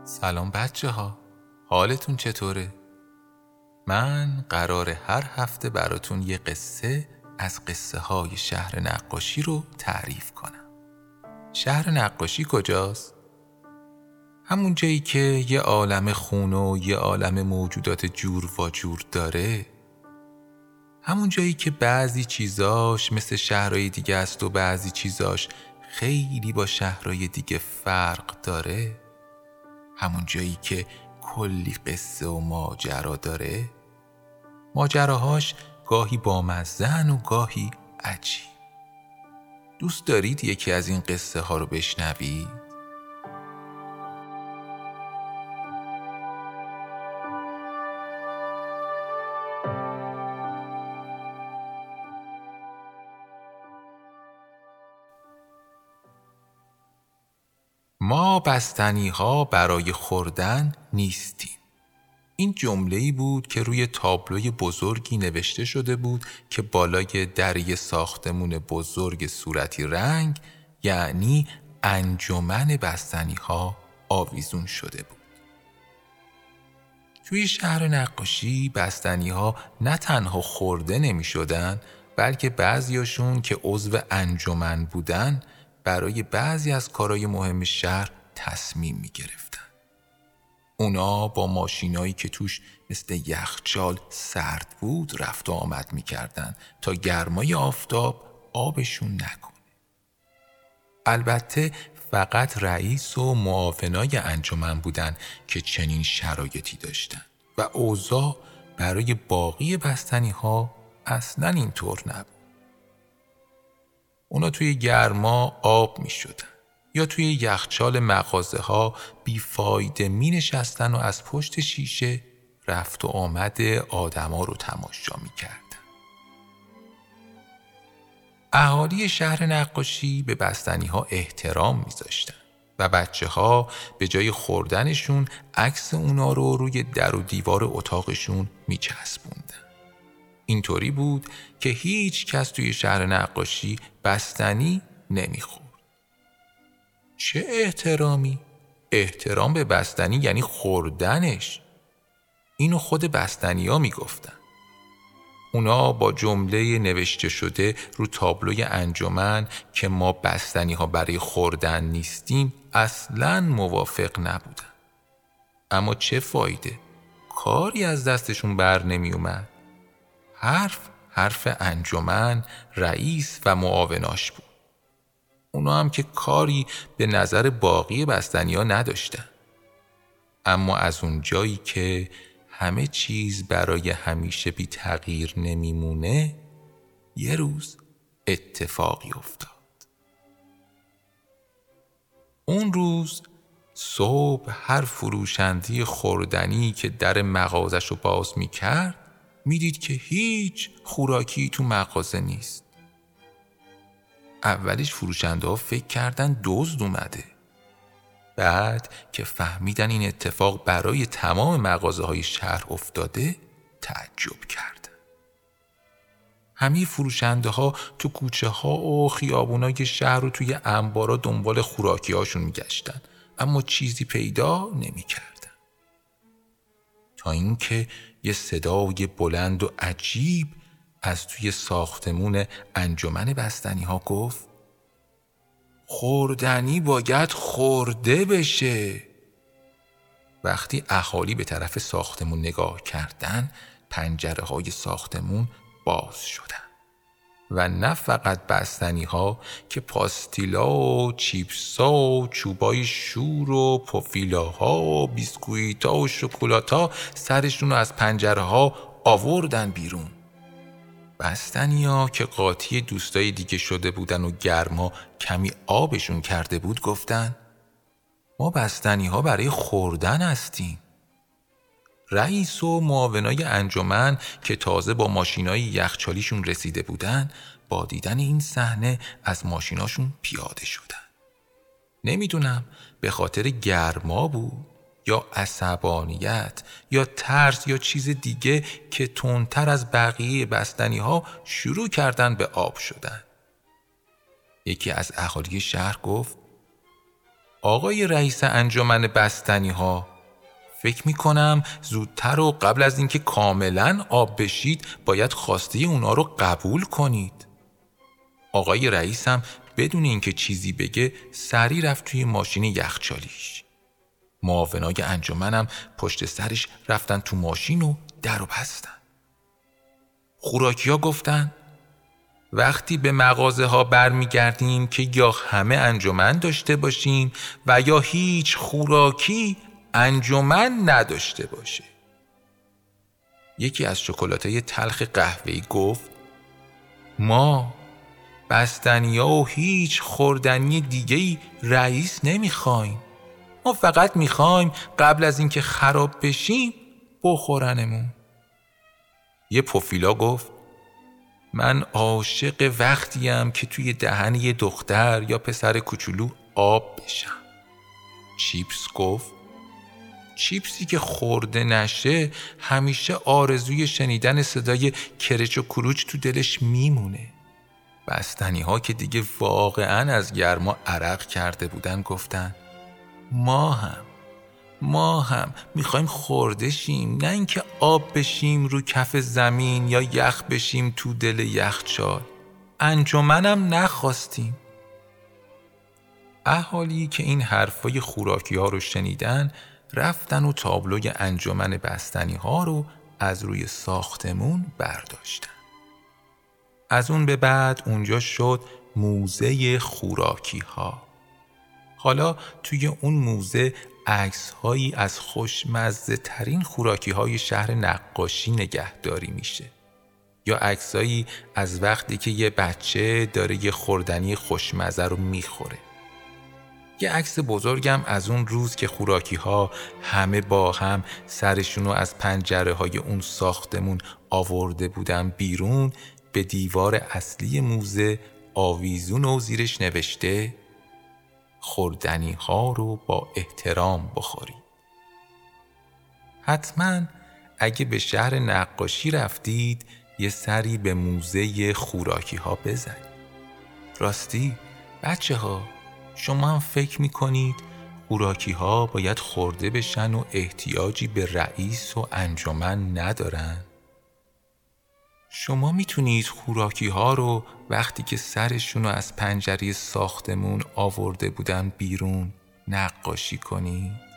سلام بچه ها، حالتون چطوره؟ من قراره هر هفته براتون یه قصه از قصه های شهر نقاشی رو تعریف کنم. شهر نقاشی کجاست؟ همون جایی که یه عالم خونه و یه عالم موجودات جور و جور داره. همون جایی که بعضی چیزاش مثل شهرهای دیگه است و بعضی چیزاش خیلی با شهرهای دیگه فرق داره. همون جایی که کلی قصه و ماجرا داره. ماجراهاش گاهی بامزه‌ن و گاهی عجیب. دوست دارید یکی از این قصه ها رو بشنوید؟ ما بستنی ها برای خوردن نیستیم. این جمله‌ای بود که روی تابلوی بزرگی نوشته شده بود که بالای در یه ساختمون بزرگ صورتی رنگ، یعنی انجمن بستنی ها، آویزون شده بود. توی شهر نقاشی بستنی ها نه تنها خورده نمی شدن، بلکه بعضیاشون که عضو انجمن بودن برای بعضی از کارهای مهم شهر تصمیم می گرفتن. اونا با ماشینایی که توش مثل یخچال سرد بود رفت و آمد می کردن تا گرمای آفتاب آبشون نکنه. البته فقط رئیس و معاونای انجمن بودن که چنین شرایطی داشتن و اوضاع برای باقی بستنی ها اصلا اینطور نبود. اونا توی گرما آب می شدن یا توی یخچال مغازه ها بیفایده می نشستن و از پشت شیشه رفت و آمد آدما رو تماشا می کردن. اهالی شهر نقاشی به بستنی ها احترام می ذاشتن و بچه ها به جای خوردنشون عکس اونا رو روی در و دیوار اتاقشون می چسبوندن. اینطوری بود که هیچ کس توی شهر نقاشی بستنی نمی خورد. چه احترامی؟ احترام به بستنی یعنی خوردنش. اینو خود بستنی ها می گفتن. اونا با جمله نوشته شده رو تابلوی انجمن که ما بستنی ها برای خوردن نیستیم اصلاً موافق نبودن. اما چه فایده؟ کاری از دستشون بر نمی اومد. حرف انجمن، رئیس و معاوناش بود. اونا هم که کاری به نظر باقی بستنی ها نداشتن. اما از اون جایی که همه چیز برای همیشه بی تغییر نمیمونه، یه روز اتفاقی افتاد. اون روز صبح هر فروشنده خوردنی که در مغازش رو باز میکرد میدید که هیچ خوراکی تو مغازه نیست. اولش فروشنده ها فکر کردن دزد اومده. بعد که فهمیدن این اتفاق برای تمام مغازه های شهر افتاده تعجب کردن. همه فروشنده ها تو کوچه ها و خیابونای شهر رو توی انبارا دنبال خوراکی هاشون میگشتن، اما چیزی پیدا نمی کردن. تا اینکه یه صدای بلند و عجیب از توی ساختمون انجمن بستنی ها گفت: خوردنی باید خورده بشه. وقتی اهالی به طرف ساختمون نگاه کردن، پنجره های ساختمون باز شدن و نه فقط بستنی ها که پاستیلا و چیپسا و چوبای شور و پوفیلاها و بیسکویتا و شکلاتا سرشون رو از پنجره ها آوردن بیرون. بستنی ها که قاطی دوستای دیگه شده بودن و گرما کمی آبشون کرده بود گفتن: ما بستنی ها برای خوردن هستیم. رئیس و معاونای انجمن که تازه با ماشینای یخچالیشون رسیده بودن با دیدن این صحنه از ماشیناشون پیاده شدن. نمیدونم به خاطر گرما بود یا عصبانیت یا ترس یا چیز دیگه که تندتر از بقیه بستنی ها شروع کردن به آب شدن. یکی از اهالی شهر گفت: آقای رئیس انجمن بستنی ها، فکر میکنم زودتر و قبل از اینکه کاملا آب بشید باید خواسته اونا رو قبول کنید. آقای رئیس هم بدون اینکه چیزی بگه سریع رفت توی ماشین یخچالیش. معاونای انجمنم پشت سرش رفتن تو ماشین و در رو بستن. خوراکی‌ها گفتن وقتی به مغازه ها برمیگردیم که یا همه انجمن داشته باشیم و یا هیچ خوراکی انجمن نداشته باشه. یکی از شکلاتای تلخ قهوه‌ای گفت ما بستنی‌ها و هیچ خوردنی دیگه‌ای رئیس نمیخوایم. ما فقط میخوایم قبل از اینکه خراب بشیم بخورنمون. یه پوفیلا گفت من عاشق وقتیم که توی دهن یه دختر یا پسر کوچولو آب بشم. چیپس گفت چیپسی که خورده نشه همیشه آرزوی شنیدن صدای کرچ و کروچ تو دلش میمونه. بستنی ها که دیگه واقعا از گرما عرق کرده بودن گفتن ما هم میخوایم خورده شیم، نه اینکه آب بشیم رو کف زمین یا یخ بشیم تو دل یخچال. انجمنم نخواستیم. اهالی که این حرفای خوراکی ها رو شنیدن رفتن و تابلوی انجمن بستنی ها رو از روی ساختمون برداشتن. از اون به بعد اونجا شد موزه خوراکی ها. حالا توی اون موزه عکس‌هایی از خوشمزه ترین خوراکی های شهر نقاشی نگهداری میشه، یا عکسایی از وقتی که یه بچه داره یه خوردنی خوشمزه رو میخوره. یه عکس بزرگم از اون روز که خوراکی ها همه با هم سرشونو از پنجره های اون ساختمون آورده بودن بیرون به دیوار اصلی موزه آویزون و زیرش نوشته خوردنی ها رو با احترام بخورید. حتما اگه به شهر نقاشی رفتید یه سری به موزه خوراکی ها بزنید. راستی بچه ها، شما هم فکر میکنید خوراکی ها باید خورده بشن و احتیاجی به رئیس و انجمن ندارن؟ شما میتونید خوراکی ها رو وقتی که سرشون رو از پنجره ساختمون آورده بودن بیرون نقاشی کنید؟